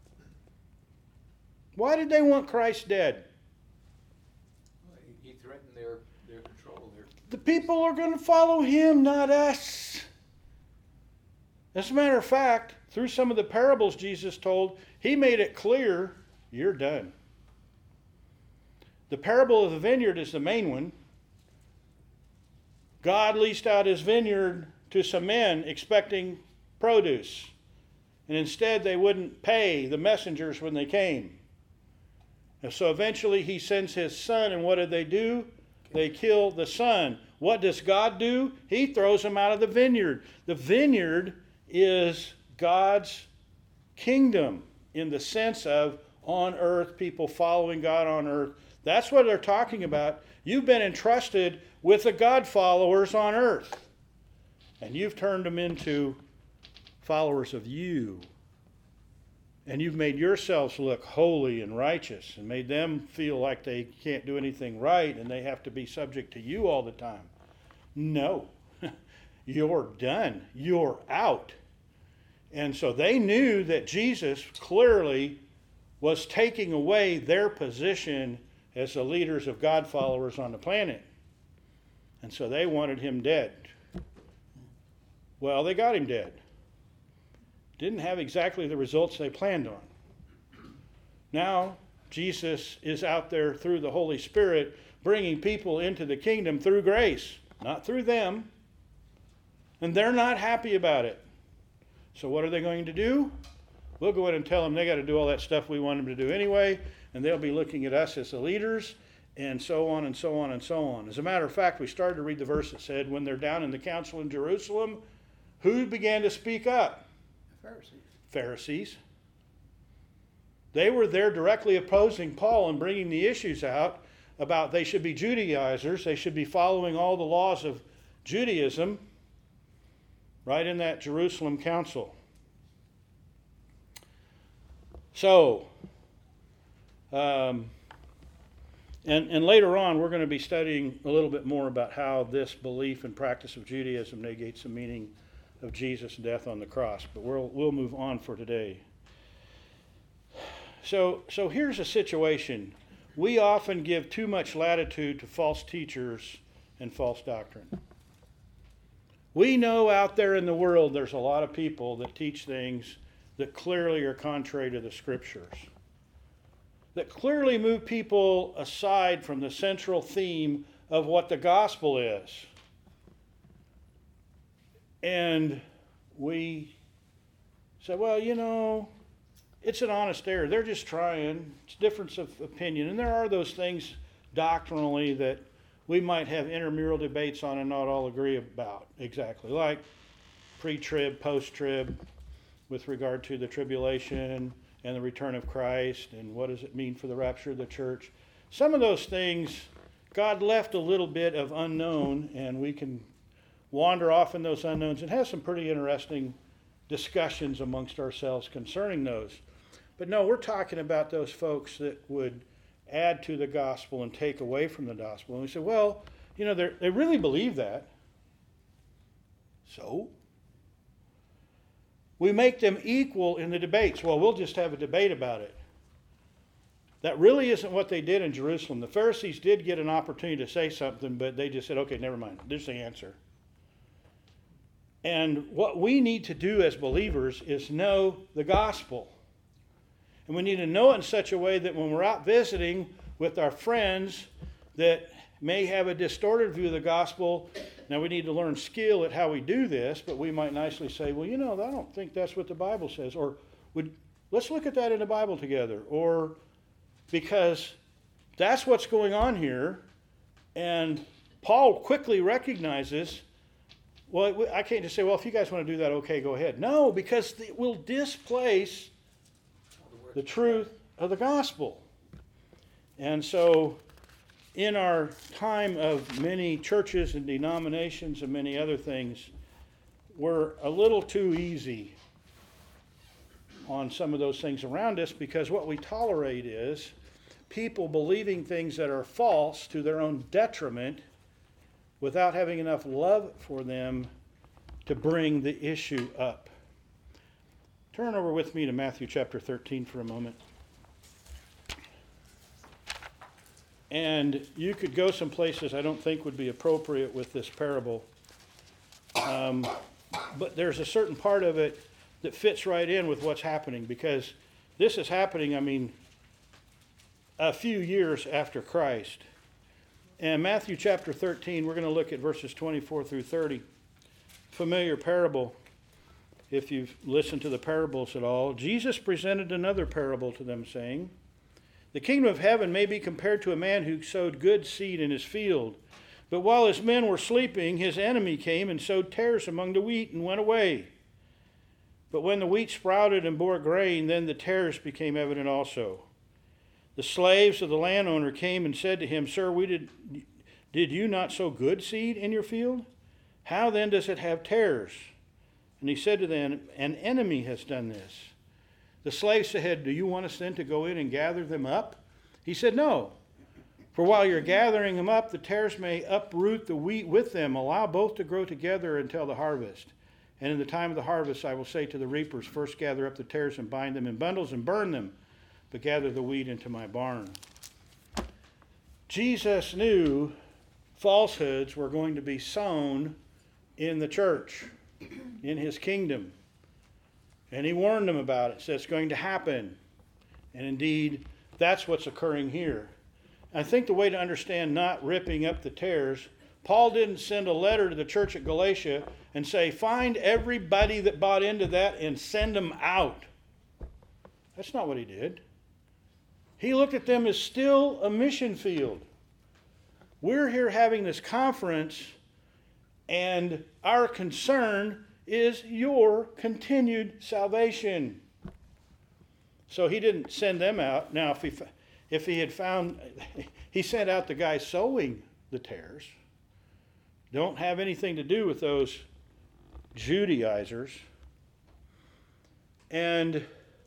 Why did they want Christ dead? Well, he- He threatened their, their control, their. The people are going to follow him, not us. As a matter of fact, through some of the parables Jesus told, he made it clear, you're done. The parable of the vineyard is the main one. God leased out his vineyard to some men expecting produce. And instead they wouldn't pay the messengers when they came. And so eventually he sends his son, and what did they do? They kill the son. What does God do? He throws them out of the vineyard. The vineyard is God's kingdom in the sense of on earth, people following God on earth. That's what they're talking about. You've been entrusted with the God followers on earth. And you've turned them into followers of you. And you've made yourselves look holy and righteous and made them feel like they can't do anything right and they have to be subject to you all the time. No. You're done. You're out. And so they knew that Jesus clearly was taking away their position as the leaders of God followers on the planet. And so they wanted him dead. Well, they got him dead. Didn't have exactly the results they planned on. Now, Jesus is out there through the Holy Spirit bringing people into the kingdom through grace, not through them. And they're not happy about it. So what are they going to do? We'll go in and tell them they got to do all that stuff we want them to do anyway, and they'll be looking at us as the leaders, and so on and so on and so on. As a matter of fact, we started to read the verse that said, when they're down in the council in Jerusalem, who began to speak up? The Pharisees. Pharisees. They were there directly opposing Paul and bringing the issues out about they should be Judaizers, they should be following all the laws of Judaism, right in that Jerusalem council. So, um, and, and later on we're going to be studying a little bit more about how this belief and practice of Judaism negates the meaning of Jesus' death on the cross. But we'll, we'll move on for today. So, so here's a situation. We often give too much latitude to false teachers and false doctrine. We know out there in the world there's a lot of people that teach things that clearly are contrary to the scriptures, that clearly move people aside from the central theme of what the gospel is. And we say, well, you know, it's an honest error. They're just trying. It's difference of opinion. And there are those things doctrinally that we might have intramural debates on and not all agree about exactly, like pre-trib, post-trib, with regard to the tribulation and the return of Christ and what does it mean for the rapture of the church. Some of those things, God left a little bit of unknown, and we can wander off in those unknowns and have some pretty interesting discussions amongst ourselves concerning those. But no, we're talking about those folks that would add to the gospel and take away from the gospel. And we say, well, You know, they really believe that. So? We make them equal in the debates. Well, we'll just have a debate about it. That really isn't what they did in Jerusalem. The Pharisees did get an opportunity to say something, but they just said, okay, never mind. There's the answer. And what we need to do as believers is know the gospel. And we need to know it in such a way that when we're out visiting with our friends that may have a distorted view of the gospel, now we need to learn skill at how we do this, but we might nicely say, well, you know, I don't think that's what the Bible says. Or would let's look at that in the Bible together. Or because that's what's going on here. And Paul quickly recognizes, well, I can't just say, well, if you guys want to do that, okay, go ahead. No, because it will displace the truth of the gospel. And so in our time of many churches and denominations and many other things, we're a little too easy on some of those things around us, because what we tolerate is people believing things that are false to their own detriment without having enough love for them to bring the issue up. Turn over with me to Matthew chapter thirteen for a moment. And you could go some places I don't think would be appropriate with this parable. Um, but there's a certain part of it that fits right in with what's happening, because this is happening, I mean, a few years after Christ. And Matthew chapter thirteen, we're going to look at verses twenty-four through thirty. Familiar parable, if you've listened to the parables at all. Jesus presented another parable to them, saying, "The kingdom of heaven may be compared to a man who sowed good seed in his field. But while his men were sleeping, his enemy came and sowed tares among the wheat and went away. But when the wheat sprouted and bore grain, then the tares became evident also. The slaves of the landowner came and said to him, 'Sir, we did, did you not sow good seed in your field? How then does it have tares?' And he said to them, 'An enemy has done this.' The slave said, 'Do you want us then to go in and gather them up?' He said, 'No. For while you're gathering them up, the tares may uproot the wheat with them. Allow both to grow together until the harvest. And in the time of the harvest, I will say to the reapers, first gather up the tares and bind them in bundles and burn them, but gather the wheat into my barn.'" Jesus knew falsehoods were going to be sown in the church, in his kingdom. And he warned them about it. So it's going to happen. And indeed, that's what's occurring here. I think the way to understand not ripping up the tares, Paul didn't send a letter to the church at Galatia and say, find everybody that bought into that and send them out. That's not what he did. He looked at them as still a mission field. We're here having this conference, and our concern is your continued salvation. So he didn't send them out. Now, if he, if he had found, he sent out the guy sowing the tares. Don't have anything to do with those Judaizers. And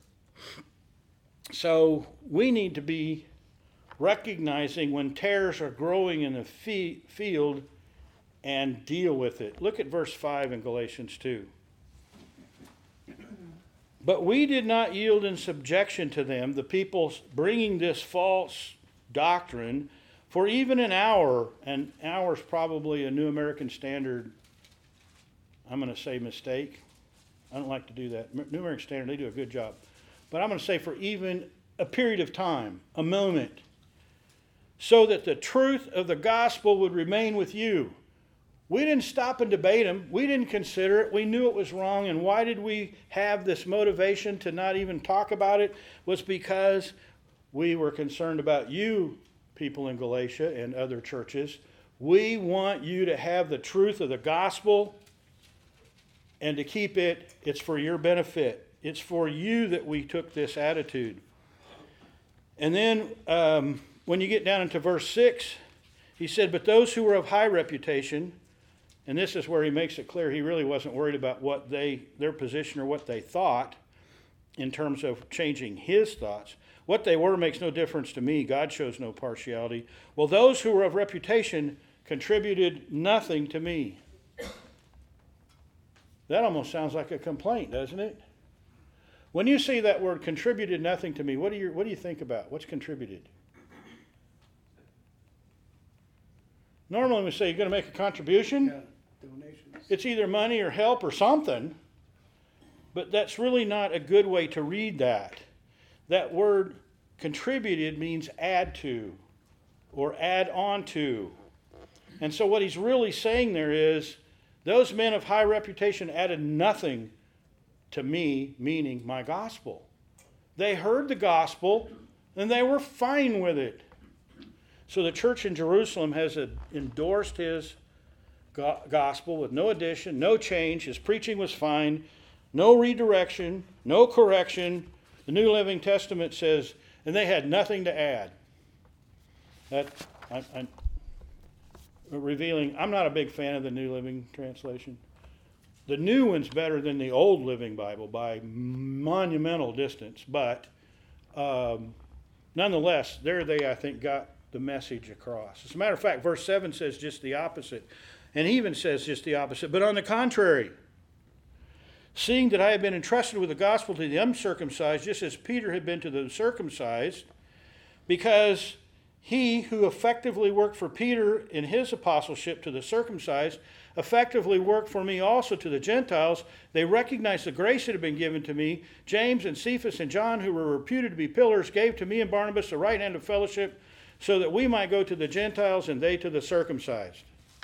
so we need to be recognizing when tares are growing in the field and deal with it. Look at verse five in Galatians two. "But we did not yield in subjection to them, the people bringing this false doctrine, for even an hour," and hour is probably a New American Standard, I'm going to say mistake. I don't like to do that. New American Standard, they do a good job. But I'm going to say for even a period of time, a moment, "so that the truth of the gospel would remain with you." We didn't stop and debate them. We didn't consider it. We knew it was wrong. And why did we have this motivation to not even talk about it? Was because we were concerned about you, people in Galatia and other churches. We want you to have the truth of the gospel and to keep it. It's for your benefit. It's for you that we took this attitude. And then um, when you get down into verse six, he said, "But those who were of high reputation," and this is where he makes it clear he really wasn't worried about what they, their position or what they thought in terms of changing his thoughts. "What they were makes no difference to me. God shows no partiality. Well, those who were of reputation contributed nothing to me. That almost sounds like a complaint, doesn't it? When you see that word contributed nothing to me, what do you, what do you think about? What's contributed? Normally when we say you're going to make a contribution, Yeah, donations. it's either money or help or something, but that's really not a good way to read that. That word contributed means add to or add on to. And so what he's really saying there is, those men of high reputation added nothing to me, meaning my gospel. They heard the gospel and they were fine with it. So the church in Jerusalem has endorsed his go- gospel with no addition, no change. His preaching was fine, no redirection, no correction. The New Living Testament says, and they had nothing to add. That I, I'm revealing. I'm not a big fan of the New Living Translation. The new one's better than the old Living Bible by monumental distance, but um, nonetheless, there they, I think, got the message across. As a matter of fact, verse seven says just the opposite. And he even says just the opposite. But on the contrary, seeing that I have been entrusted with the gospel to the uncircumcised, just as Peter had been to the circumcised, because he who effectively worked for Peter in his apostleship to the circumcised effectively worked for me also to the Gentiles. They recognized the grace that had been given to me. James and Cephas and John, who were reputed to be pillars, gave to me and Barnabas the right hand of fellowship, so that we might go to the Gentiles and they to the circumcised.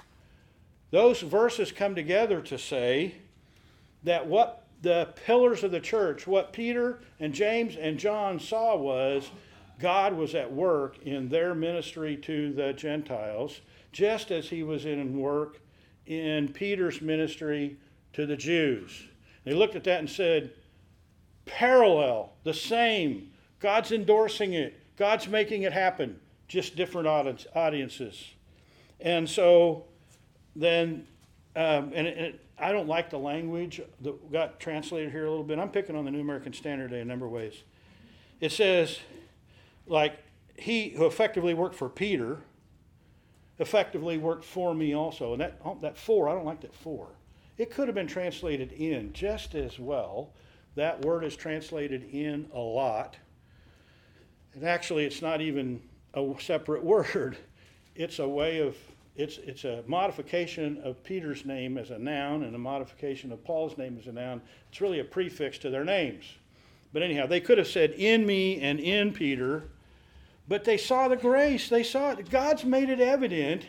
Those verses come together to say that what the pillars of the church, what Peter and James and John saw was God was at work in their ministry to the Gentiles, just as he was in work in Peter's ministry to the Jews. They looked at that and said, parallel, the same. God's endorsing it. God's making it happen. Just different audiences. And so then, um, and, it, and it, I don't like the language that got translated here a little bit. I'm picking on the New American Standard in a number of ways. It says, like, he who effectively worked for Peter effectively worked for me also. And that, that for, I don't like that for. It could have been translated in just as well. That word is translated in a lot. And actually, it's not even a separate word. It's a way of, it's, it's a modification of Peter's name as a noun and a modification of Paul's name as a noun. It's really a prefix to their names. But anyhow, they could have said in me and in Peter, but they saw the grace. They saw it. God's made it evident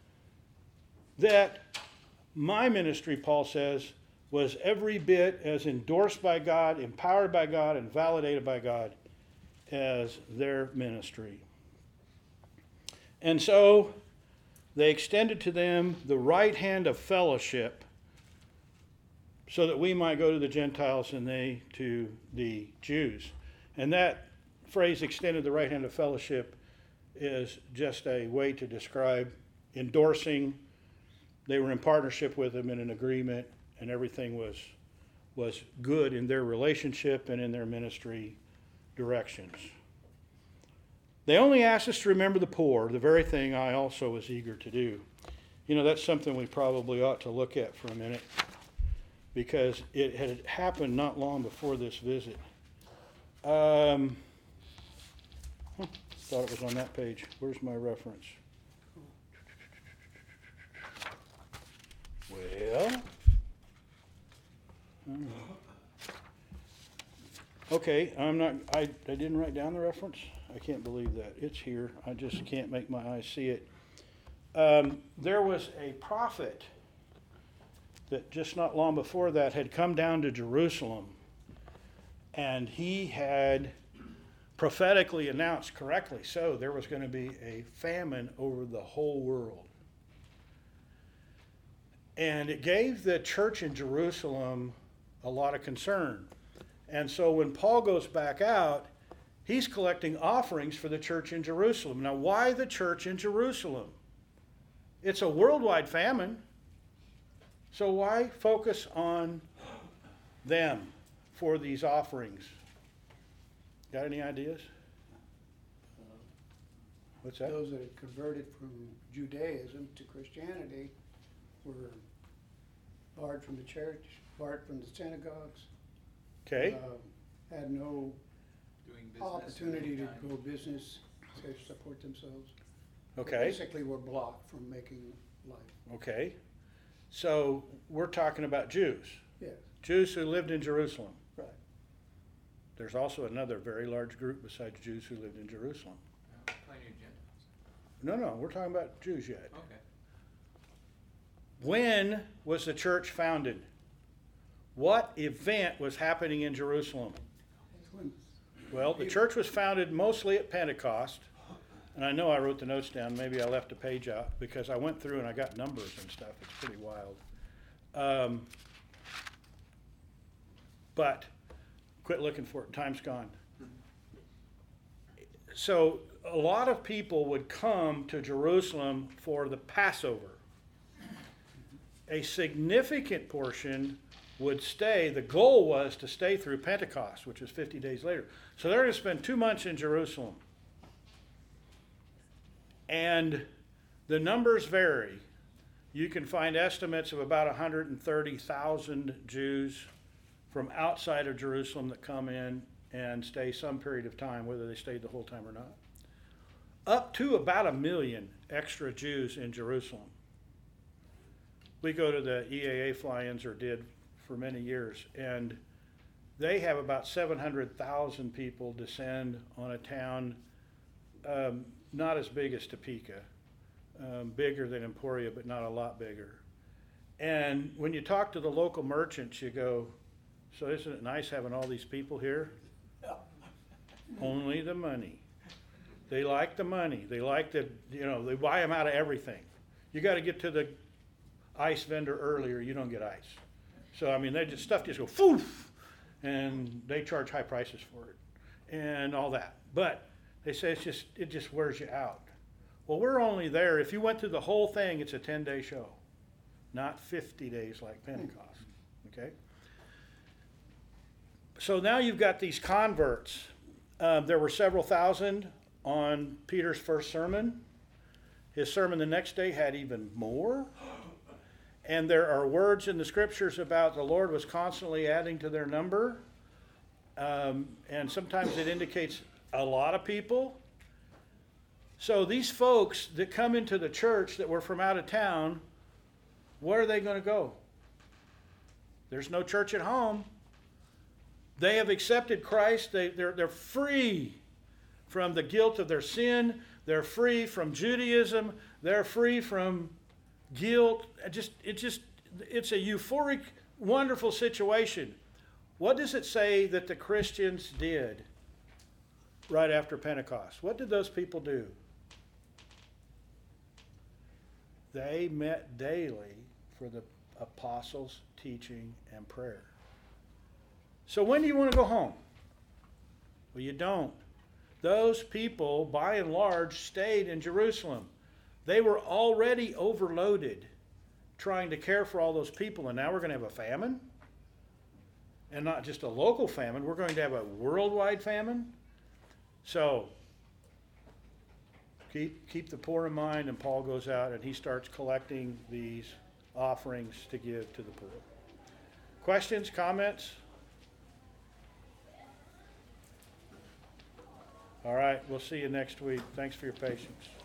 that my ministry, Paul says, was every bit as endorsed by God, empowered by God, and validated by God as their ministry. And so they extended to them the right hand of fellowship so that we might go to the Gentiles and they to the Jews. And that phrase, extended the right hand of fellowship, is just a way to describe endorsing. They were in partnership with him in an agreement, and everything was, was good in their relationship and in their ministry directions. They only asked us to remember the poor, the very thing I also was eager to do. You know, that's something we probably ought to look at for a minute, because it had happened not long before this visit. Um, huh, thought it was on that page. Where's my reference? Well, hmm. okay, I'm not, I, I didn't write down the reference. I can't believe that. It's here. I just can't make my eyes see it. Um, there was a prophet that just not long before that had come down to Jerusalem, and he had prophetically announced, correctly so, there was going to be a famine over the whole world. And it gave the church in Jerusalem a lot of concern. And so when Paul goes back out, he's collecting offerings for the church in Jerusalem. Now, why the church in Jerusalem? It's a worldwide famine. So why focus on them for these offerings? Got any ideas? What's that? Those that had converted from Judaism to Christianity were barred from the church, barred from the synagogues. Okay, um, Had no Doing business. of opportunity any to kind. go business, to support themselves. okay, Basically were blocked from making life, okay. So we're talking about Jews, yes, Jews who lived in Jerusalem. right. There's also another very large group besides Jews who lived in Jerusalem. Yeah, Plenty of Gentiles. No, no, we're talking about Jews yet. Okay. When was the church founded? What event was happening in Jerusalem? That's when Well, the church was founded mostly at Pentecost. And I know I wrote the notes down, maybe I left a page out, because I went through and I got numbers and stuff. It's pretty wild. Um, but quit looking for it, time's gone. So a lot of people would come to Jerusalem for the Passover. A significant portion would stay. The goal was to stay through Pentecost, which was fifty days later. So they're going to spend two months in Jerusalem. And the numbers vary. You can find estimates of about one hundred thirty thousand Jews from outside of Jerusalem that come in and stay some period of time, whether they stayed the whole time or not. Up to about a million extra Jews in Jerusalem. We go to the E A A fly-ins, or did for many years, and they have about seven hundred thousand people descend on a town um, not as big as Topeka, um, bigger than Emporia, but not a lot bigger. And when you talk to the local merchants, you go, so isn't it nice having all these people here? Only the money. They like the money. They like the, you know, they buy them out of everything. You got to get to the ice vendor earlier, you don't get ice. So, I mean, they just, stuff just go foof, and they charge high prices for it and all that. But they say it's just, it just wears you out. Well, we're only there, if you went through the whole thing, it's a ten-day show, not fifty days like Pentecost, okay? So now you've got these converts. Um, there were several thousand on Peter's first sermon. His sermon the next day had even more. And there are words in the scriptures about the Lord was constantly adding to their number. Um, and sometimes it indicates a lot of people. So these folks that come into the church that were from out of town, where are they going to go? There's no church at home. They have accepted Christ. They, they're, they're free from the guilt of their sin. They're free from Judaism. They're free from guilt. It just, it just, it's a euphoric, wonderful situation. What does it say that the Christians did right after Pentecost? What did those people do? They met daily for the apostles' teaching and prayer. So when do you want to go home? Well, you don't. Those people, by and large, stayed in Jerusalem. They were already overloaded trying to care for all those people, and now we're going to have a famine? And not just a local famine, we're going to have a worldwide famine? So, keep, keep the poor in mind, and Paul goes out and he starts collecting these offerings to give to the poor. Questions, comments? All right, we'll see you next week. Thanks for your patience.